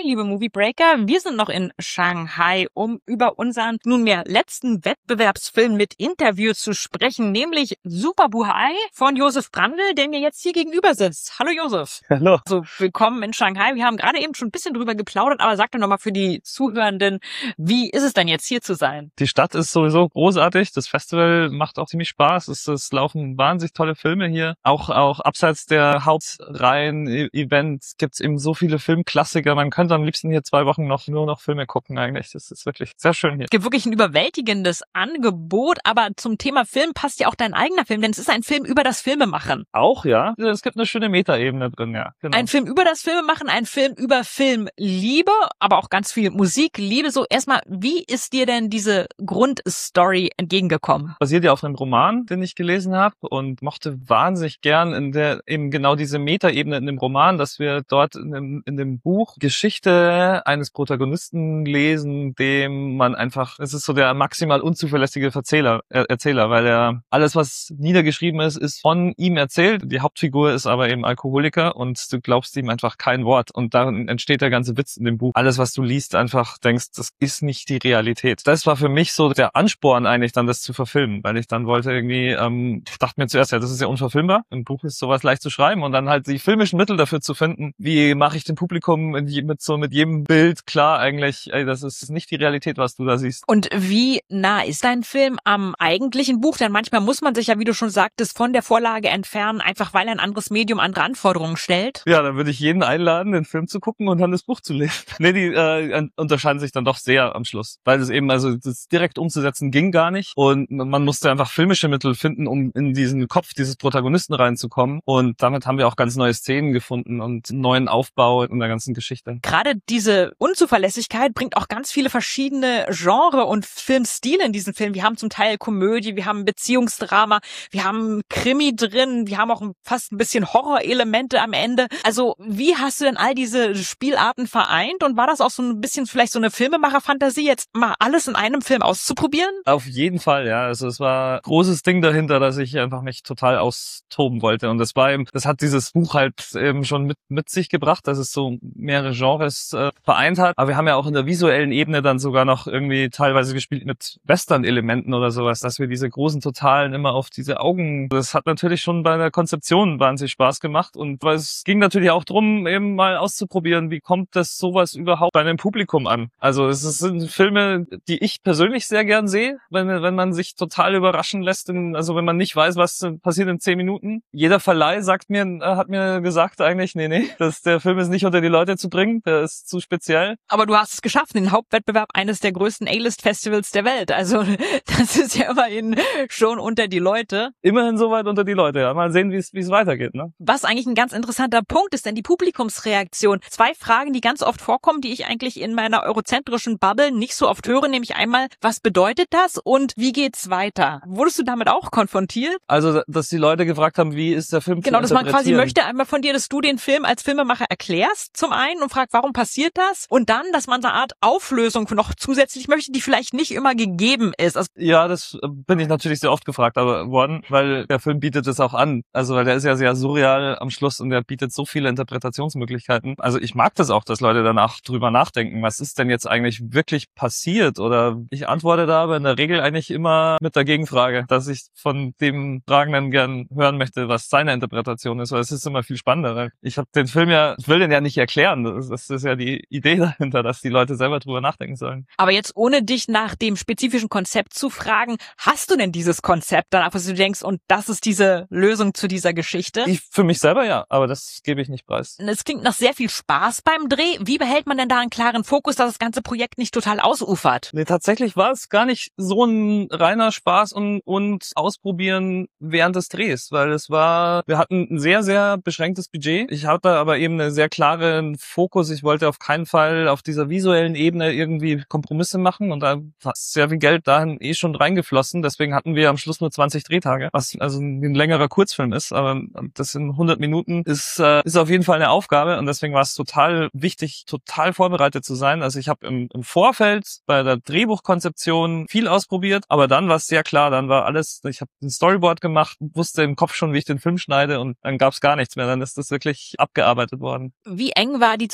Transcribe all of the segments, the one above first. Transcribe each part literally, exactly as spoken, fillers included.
liebe Movie Breaker. Wir sind noch in Shanghai, um über unseren nunmehr letzten Wettbewerbsfilm mit Interview zu sprechen, nämlich Super Buhai von Josef Brandl, der mir jetzt hier gegenüber sitzt. Hallo Josef. Hallo. Also willkommen in Shanghai. Wir haben gerade eben schon ein bisschen drüber geplaudert, aber sag doch nochmal für die Zuhörenden, wie ist es denn jetzt hier zu sein? Die Stadt ist sowieso großartig. Das Festival macht auch ziemlich Spaß. Es, es laufen wahnsinnig tolle Filme hier. Auch, auch abseits der Hauptreihen-Events gibt's eben so viele Filmklassiker. Man könnte am liebsten hier zwei Wochen noch nur noch Filme gucken eigentlich. Das ist wirklich sehr schön hier. Es gibt wirklich ein überwältigendes Angebot, aber zum Thema Film passt ja auch dein eigener Film, denn es ist ein Film über das Filmemachen. Auch, ja. Es gibt eine schöne Metaebene drin, ja. Genau. Ein Film über das Filmemachen, ein Film über Filmliebe, aber auch ganz viel Musikliebe. So erstmal, wie ist dir denn diese Grundstory entgegengekommen? Basiert ja auf einem Roman, den ich gelesen habe und mochte wahnsinnig gern in der eben genau diese Metaebene in dem Roman, dass wir dort in dem, in dem Buch Geschichte eines Protagonisten lesen, dem man einfach, es ist so der maximal unzuverlässige Erzähler, äh, Erzähler, weil er alles, was niedergeschrieben ist, ist von ihm erzählt. Die Hauptfigur ist aber eben Alkoholiker und du glaubst ihm einfach kein Wort und darin entsteht der ganze Witz in dem Buch. Alles, was du liest, einfach denkst, das ist nicht die Realität. Das war für mich so der Ansporn eigentlich dann, das zu verfilmen, weil ich dann wollte irgendwie, ähm, ich dachte mir zuerst, ja, das ist ja unverfilmbar. Ein Buch ist sowas leicht zu schreiben und dann halt die filmischen Mittel dafür zu finden. Wie mache ich dem Publikum mit so mit jedem Bild klar eigentlich, ey, das ist nicht die Realität, was du da siehst. Und wie nah ist dein Film am eigentlichen Buch? Denn manchmal muss man sich ja, wie du schon sagtest, von der Vorlage entfernen, einfach weil ein anderes Medium andere Anforderungen stellt. Ja, dann würde ich jeden einladen, den Film zu gucken und dann das Buch zu lesen. Nee, die äh, unterscheiden sich dann doch sehr am Schluss, weil es eben, also das direkt umzusetzen ging gar nicht und man musste einfach filmische Mittel finden, um in diesen Kopf dieses Protagonisten reinzukommen und damit haben wir auch ganz neue Szenen gefunden und einen neuen Aufbau in der ganzen Geschichte. Gerade diese Unzuverlässigkeit bringt auch ganz viele verschiedene Genre und Filmstile in diesen Film. Wir haben zum Teil Komödie, wir haben Beziehungsdrama, wir haben Krimi drin, wir haben auch fast ein bisschen Horrorelemente am Ende. Also wie hast du denn all diese Spielarten vereint und war das auch so ein bisschen vielleicht so eine Filmemacher-Fantasie, jetzt mal alles in einem Film auszuprobieren? Auf jeden Fall, ja. Also es war ein großes Ding dahinter, dass ich einfach mich total austoben wollte und das war eben, das hat dieses Buch halt eben schon mit mit sich gebracht, dass es so mehrere Genres äh, vereint hat. Aber wir haben ja auch in der visuellen Ebene dann sogar noch irgendwie teilweise gespielt mit Western-Elementen oder sowas, dass wir diese großen Totalen immer auf diese Augen, das hat natürlich schon bei der Konzeption wahnsinnig Spaß gemacht und weil es ging natürlich auch drum, eben mal auszuprobieren, wie kommt das sowas überhaupt bei einem Publikum an. Also es sind Filme, die ich persönlich sehr gern sehe, wenn, wenn man sich total überraschen lässt, in, also wenn man nicht weiß, was passiert in zehn Minuten. Jeder Verleih sagt mir, hat mir gesagt eigentlich, nee, nee, das, der Film ist nicht unter die Leute zu bringen, der ist zu speziell. Aber du hast es geschafft, den Hauptwettbewerb eines der größten A-List-Festivals der Welt. Also das ist ja immerhin schon unter die Leute. Immerhin soweit unter die Leute, ja. Mal sehen, wie es wie es weitergeht, ne? Was eigentlich ein ganz interessanter Punkt ist, denn die Publikumsreaktion. Zwei Fragen, die ganz oft vorkommen, die ich eigentlich in meiner eurozentrischen Bubble nicht so oft höre, nämlich einmal, was bedeutet das und wie geht's weiter? Wurdest du damit auch konfrontiert? Also, dass die Leute gefragt haben, wie ist der Film Genau, zu dass man quasi interpretieren? möchte einmal von dir, dass du den Film als Filmemacher erklärst, zum einen, und fragt, warum passiert das? Und dann, dass man so eine Art Auflösung noch zusätzlich möchte, die vielleicht nicht immer gegeben ist. Also ja, das bin ich natürlich sehr oft gefragt aber, worden, weil der Film bietet es auch an. Also, weil der ist ja sehr surreal am Schluss und der bietet so viele Interpretationsmöglichkeiten. Also, ich mag das auch, dass Leute danach drüber nachdenken, was ist denn jetzt eigentlich wirklich passiert? Oder ich antworte da aber in der Regel eigentlich immer mit der Gegenfrage, dass ich von dem Fragenden gern hören möchte, was seine Interpretation ist, weil es ist immer viel spannender. Weil ich habe den Film ja, ich will den ja nicht erklären. Das, das ist ja die Idee dahinter, dass die Leute selber drüber nachdenken sollen. Aber jetzt ohne dich nach dem spezifischen Konzept zu fragen, hast du denn dieses Konzept danach, was du denkst, und das ist diese Lösung zu dieser Geschichte? Ich für mich selber ja, aber das gebe ich nicht preis. Es klingt nach sehr viel Spaß beim Dreh. Wie behält man denn da einen klaren Fokus, dass das ganze Projekt nicht total ausufert? Nee, tatsächlich war es gar nicht so ein reiner Spaß und, und Ausprobieren während des Drehs, weil es war, wir hatten ein sehr, sehr beschränktes Budget. Ich hatte aber eben einen sehr klaren Fokus. Ich wollte auf keinen Fall auf dieser visuellen Ebene irgendwie Kompromisse machen und da war sehr viel Geld dahin eh schon reingeflossen. Deswegen hatten wir am Schluss nur zwanzig Drehtage, was also ein längerer Kurzfilm ist, aber das in hundert Minuten ist, äh, ist auf jeden Fall eine Aufgabe und deswegen war es total wichtig, total vorbereitet zu sein. Also ich habe im, im Vorfeld bei der Drehbuchkonzeption viel ausprobiert, aber dann war es sehr klar, dann war alles, ich habe ein Storyboard gemacht, wusste im Kopf schon, wie ich den Film schneide und dann gab es gar nichts mehr, dann ist das wirklich abgearbeitet worden. Wie eng war die Zusammenarbeit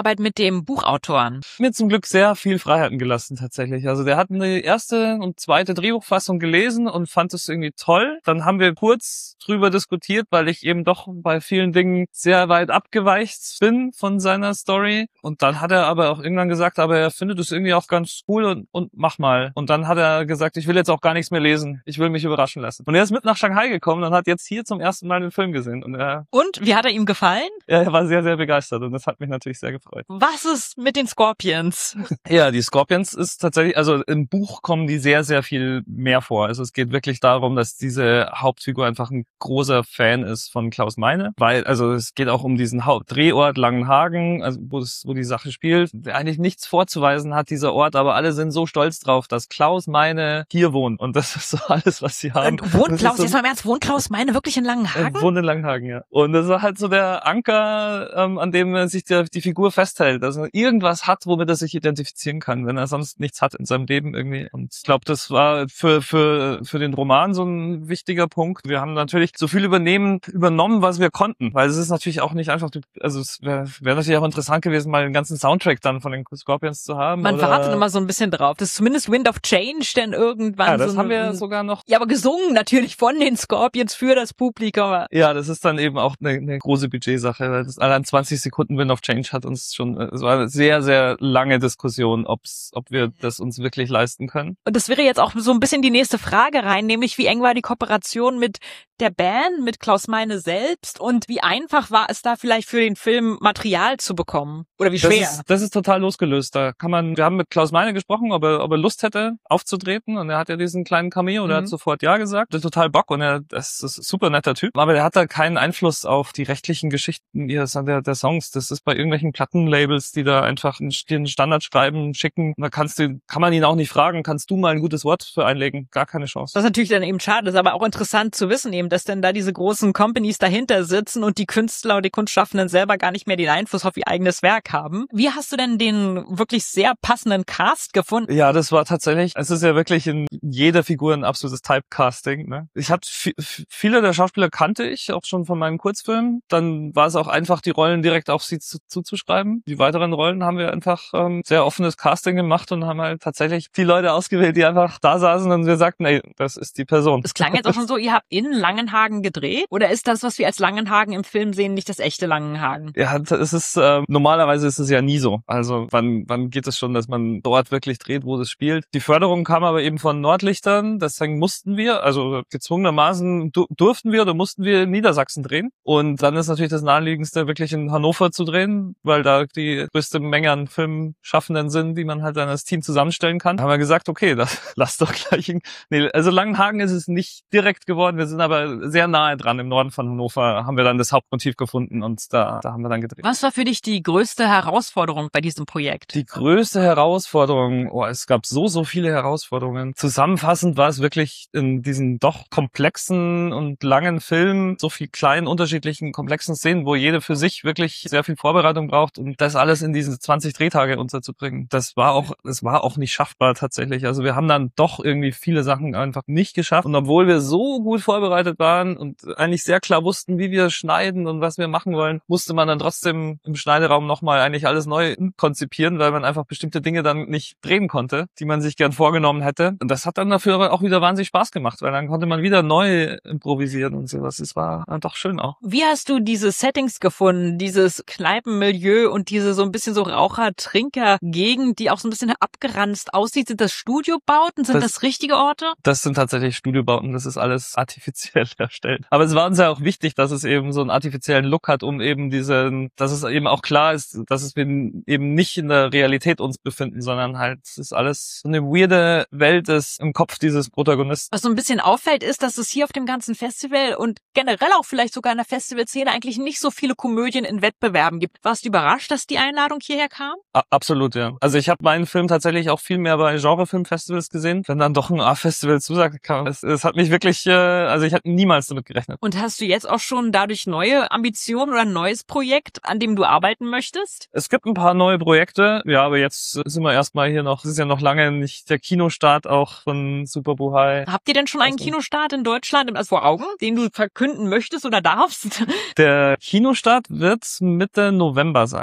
Zusammenarbeit mit dem Buchautoren? Mir zum Glück sehr viel Freiheiten gelassen tatsächlich. Also der hat die erste und zweite Drehbuchfassung gelesen und fand es irgendwie toll. Dann haben wir kurz drüber diskutiert, weil ich eben doch bei vielen Dingen sehr weit abgeweicht bin von seiner Story. Und dann hat er aber auch irgendwann gesagt, aber er findet es irgendwie auch ganz cool und, und mach mal. Und dann hat er gesagt, ich will jetzt auch gar nichts mehr lesen. Ich will mich überraschen lassen. Und er ist mit nach Shanghai gekommen und hat jetzt hier zum ersten Mal den Film gesehen. Und, er, und wie hat er ihm gefallen? Ja, er war sehr, sehr begeistert und das hat mich natürlich sehr gefreut. Was ist mit den Scorpions? Ja, die Scorpions ist tatsächlich, also im Buch kommen die sehr, sehr viel mehr vor. Also es geht wirklich darum, dass diese Hauptfigur einfach ein großer Fan ist von Klaus Meine, weil, also es geht auch um diesen Hauptdrehort Langenhagen, also wo, es, wo die Sache spielt, der eigentlich nichts vorzuweisen hat, dieser Ort, aber alle sind so stolz drauf, dass Klaus Meine hier wohnt und das ist so alles, was sie haben. Und wohnt Klaus, so, jetzt mal im Ernst, wohnt Klaus Meine wirklich in Langenhagen? Er wohnt in Langenhagen, ja. Und das war halt so der Anker, ähm, an dem sich die, die Figur festhält, dass er irgendwas hat, womit er sich identifizieren kann, wenn er sonst nichts hat in seinem Leben irgendwie. Und ich glaube, das war für für für den Roman so ein wichtiger Punkt. Wir haben natürlich so viel übernehmen übernommen, was wir konnten, weil es ist natürlich auch nicht einfach, also es wäre wär natürlich auch interessant gewesen, mal den ganzen Soundtrack dann von den Scorpions zu haben. Man oder wartet immer so ein bisschen drauf. Das ist zumindest Wind of Change, denn irgendwann ja, das so haben wir ein, sogar noch. Ja, aber gesungen natürlich von den Scorpions für das Publikum. Ja, das ist dann eben auch eine, eine große Budgetsache, weil das allein zwanzig Sekunden Wind of Change hat uns schon, es war eine sehr, sehr lange Diskussion, ob's, ob wir das uns wirklich leisten können. Und das wäre jetzt auch so ein bisschen die nächste Frage rein, nämlich wie eng war die Kooperation mit der Band, mit Klaus Meine selbst und wie einfach war es da vielleicht für den Film Material zu bekommen? Oder wie schwer? Das ist, das ist total losgelöst. Da kann man, wir haben mit Klaus Meine gesprochen, ob er, ob er Lust hätte aufzutreten und er hat ja diesen kleinen Cameo und mhm. er hat sofort ja gesagt. Der hat total Bock und er das ist ein super netter Typ, aber der hat da keinen Einfluss auf die rechtlichen Geschichten der, der Songs. Das ist bei irgendwelchen Plattenlabels, die da einfach einen Standard schreiben, schicken. Da kannst du, kann man ihn auch nicht fragen, kannst du mal ein gutes Wort für einlegen? Gar keine Chance. Was natürlich dann eben schade ist, aber auch interessant zu wissen eben, dass denn da diese großen Companies dahinter sitzen und die Künstler und die Kunstschaffenden selber gar nicht mehr den Einfluss auf ihr eigenes Werk haben. Wie hast du denn den wirklich sehr passenden Cast gefunden? Ja, das war tatsächlich, es ist ja wirklich in jeder Figur ein absolutes Typecasting. Ne? Ich habe viele der Schauspieler kannte ich auch schon von meinem Kurzfilm. Dann war es auch einfach, die Rollen direkt auf sie zu, zuzuschreiben. Die weiteren Rollen haben wir einfach ähm, sehr offenes Casting gemacht und haben halt tatsächlich die Leute ausgewählt, die einfach da saßen und wir sagten, ey, das ist die Person. Es klang jetzt auch schon so, ihr habt in Langenhagen gedreht? Oder ist das, was wir als Langenhagen im Film sehen, nicht das echte Langenhagen? Ja, es ist, äh, normalerweise ist es ja nie so. Also wann, wann geht es schon, dass man dort wirklich dreht, wo das spielt? Die Förderung kam aber eben von Nordlichtern, deswegen mussten wir, also gezwungenermaßen du, durften wir oder mussten wir in Niedersachsen drehen. Und dann ist natürlich das Naheliegendste, wirklich in Hannover zu drehen, weil da die größte Menge an Filmschaffenden sind, die man halt dann als Team zusammenstellen kann. Da haben wir gesagt, okay, das lass doch gleich. In, nee, also Langenhagen ist es nicht direkt geworden, wir sind aber sehr nahe dran. Im Norden von Hannover haben wir dann das Hauptmotiv gefunden und da, da haben wir dann gedreht. Was war für dich die größte Herausforderung bei diesem Projekt? Die größte Herausforderung, oh, es gab so, so viele Herausforderungen. Zusammenfassend war es wirklich in diesen doch komplexen und langen Film, so viel kleinen, unterschiedlichen, komplexen Szenen, wo jede für sich wirklich sehr viel Vorbereitung braucht und das alles in diese zwanzig Drehtage unterzubringen. Das war auch, es war auch nicht schaffbar tatsächlich. Also wir haben dann doch irgendwie viele Sachen einfach nicht geschafft. Und obwohl wir so gut vorbereitet waren und eigentlich sehr klar wussten, wie wir schneiden und was wir machen wollen, musste man dann trotzdem im Schneideraum nochmal eigentlich alles neu konzipieren, weil man einfach bestimmte Dinge dann nicht drehen konnte, die man sich gern vorgenommen hätte. Und das hat dann dafür aber auch wieder wahnsinnig Spaß gemacht, weil dann konnte man wieder neu improvisieren und sowas. Es war doch schön auch. Wie hast du diese Settings gefunden, dieses Kneipenmilieu und diese so ein bisschen so Raucher-Trinker-Gegend, die auch so ein bisschen abgeranzt aussieht? Sind das Studiobauten? Sind das, das richtige Orte? Das sind tatsächlich Studiobauten. Das ist alles artifiziell erstellt. Aber es war uns ja auch wichtig, dass es eben so einen artifiziellen Look hat, um eben diesen, dass es eben auch klar ist, dass es eben nicht in der Realität uns befinden, sondern halt, es ist alles so eine weirde Welt ist im Kopf dieses Protagonisten. Was so ein bisschen auffällt, ist, dass es hier auf dem ganzen Festival und generell auch vielleicht sogar in der Festivalszene eigentlich nicht so viele Komödien in Wettbewerben gibt. Warst du überrascht, dass die Einladung hierher kam? A- absolut, ja. Also ich habe meinen Film tatsächlich auch viel mehr bei Genrefilmfestivals gesehen. Wenn dann doch ein A-Festival zusagt, kam, es, es hat mich wirklich, äh, also ich hatte niemals damit gerechnet. Und hast du jetzt auch schon dadurch neue Ambitionen oder ein neues Projekt, an dem du arbeiten möchtest? Es gibt ein paar neue Projekte, ja, aber jetzt sind wir erstmal hier noch, es ist ja noch lange nicht der Kinostart auch von Super Buhai. Habt ihr denn schon einen also, Kinostart in Deutschland also vor Augen, den du verkünden möchtest oder darfst? Der Kinostart wird Mitte November sein.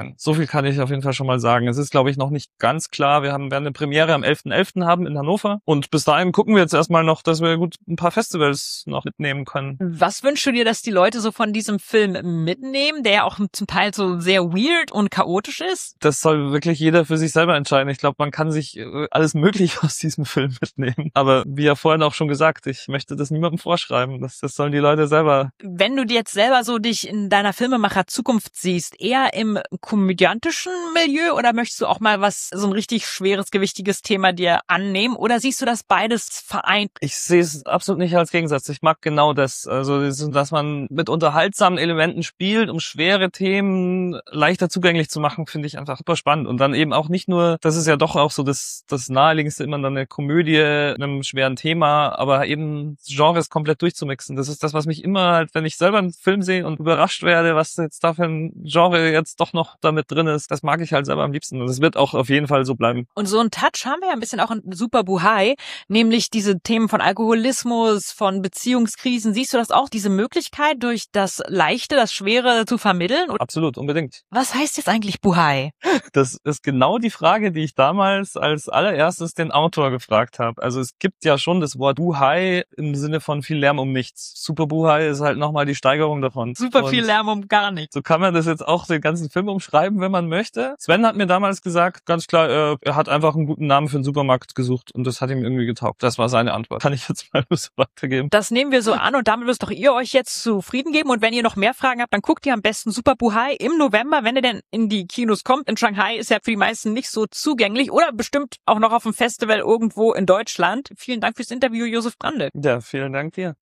sein. So viel kann ich auf jeden Fall schon mal sagen. Es ist, glaube ich, noch nicht ganz klar. Wir haben, werden eine Premiere am elften elften haben in Hannover. Und bis dahin gucken wir jetzt erstmal noch, dass wir gut ein paar Festivals noch mitnehmen können. Was wünschst du dir, dass die Leute so von diesem Film mitnehmen, der ja auch zum Teil so sehr weird und chaotisch ist? Das soll wirklich jeder für sich selber entscheiden. Ich glaube, man kann sich alles Mögliche aus diesem Film mitnehmen. Aber wie ja vorhin auch schon gesagt, ich möchte das niemandem vorschreiben. Das, das sollen die Leute selber. Wenn du jetzt selber so dich in deiner Filmemacher-Zukunft siehst, eher im komödiantischen Milieu oder möchtest du auch mal was, so ein richtig schweres, gewichtiges Thema dir annehmen? Oder siehst du das beides vereint? Ich sehe es absolut nicht als Gegensatz. Ich mag genau das. Also, dass man mit unterhaltsamen Elementen spielt, um schwere Themen leichter zugänglich zu machen, finde ich einfach super spannend. Und dann eben auch nicht nur, das ist ja doch auch so das, das Naheliegendste, immer dann eine Komödie, einem schweren Thema, aber eben Genres komplett durchzumixen. Das ist das, was mich immer halt, wenn ich selber einen Film sehe und überrascht werde, was jetzt da für ein Genre jetzt doch noch damit drin ist, das mag ich halt selber am liebsten. Und das wird auch auf jeden Fall so bleiben. Und so einen Touch haben wir ja ein bisschen auch in Super Buhai, nämlich diese Themen von Alkoholismus, von Beziehungskrisen. Siehst du das auch, diese Möglichkeit, durch das Leichte, das Schwere zu vermitteln? Absolut, unbedingt. Was heißt jetzt eigentlich Buhai? Das ist genau die Frage, die ich damals als allererstes den Autor gefragt habe. Also es gibt ja schon das Wort Buhai im Sinne von viel Lärm um nichts. Super Buhai ist halt nochmal die Steigerung davon. Super Und viel Lärm um gar nichts. so kann man das jetzt auch den ganzen Film umschreiben, wenn man möchte. Sven hat mir damals gesagt, ganz klar, er, er hat einfach einen guten Namen für einen Supermarkt gesucht und das hat ihm irgendwie getaugt. Das war seine Antwort. Kann ich jetzt mal so weitergeben. Das nehmen wir so an und damit müsst doch ihr euch jetzt zufrieden geben. Und wenn ihr noch mehr Fragen habt, dann guckt ihr am besten Super Buhai im November, wenn ihr denn in die Kinos kommt. In Shanghai ist ja für die meisten nicht so zugänglich oder bestimmt auch noch auf dem Festival irgendwo in Deutschland. Vielen Dank fürs Interview, Josef Brandl. Ja, vielen Dank dir.